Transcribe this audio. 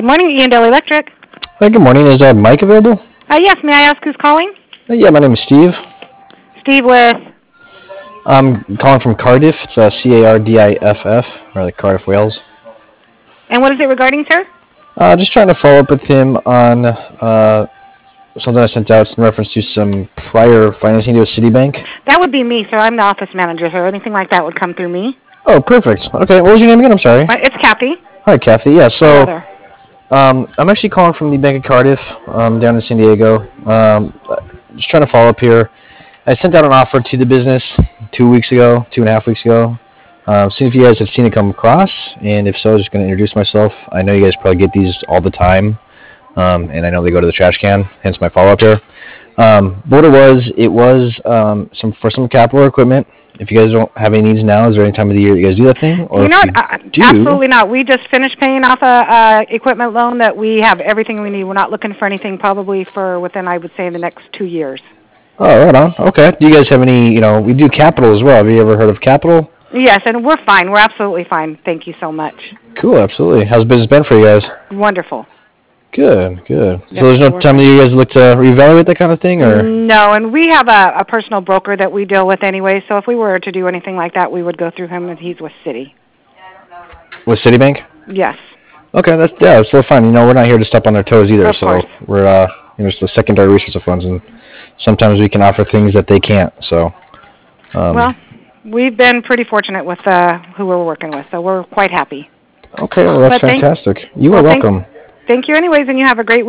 morning, Iandale Electric. Hi, good morning. Is Mike available? Yes, may I ask who's calling? Yeah, my name is Steve. Steve with... I'm calling from Cardiff. It's Cardiff, or like Cardiff, Wales. And what is it regarding, sir? Just trying to follow up with him on something I sent out in reference to some prior financing to a Citibank. That would be me, sir. I'm the office manager, so anything like that would come through me. Oh, perfect. Okay, what was your name again? I'm sorry. It's Kathy. Hi, Kathy. Yeah, so I'm actually calling from the Bank of Cardiff down in San Diego. Just trying to follow up here. I sent out an offer to the business 2.5 weeks ago. Seeing if you guys have seen it come across, and if so, I'm just going to introduce myself. I know you guys probably get these all the time, and I know they go to the trash can, hence my follow-up here. What it was for some capital equipment. If you guys don't have any needs now, is there any time of the year that you guys do that thing? Or absolutely not. We just finished paying off a equipment loan that we have everything we need. We're not looking for anything probably for within, I would say, the next 2 years. Oh, right on. Okay. Do you guys have any, we do capital as well. Have you ever heard of capital? Yes, and we're fine. We're absolutely fine. Thank you so much. Cool, absolutely. How's business been for you guys? Wonderful. Good. Yep, so there's no time that you guys look to reevaluate that kind of thing, or? No, and we have a personal broker that we deal with anyway, so if we were to do anything like that, we would go through him, and he's with Citi. With Citibank? Yes. Okay, that's still fine. We're not here to step on their toes either, of course. We're just a secondary resource of funds, and sometimes we can offer things that they can't. So. Well, we've been pretty fortunate with who we're working with, so we're quite happy. Okay, well that's fantastic. You are welcome. Thank you anyways, and you have a great week.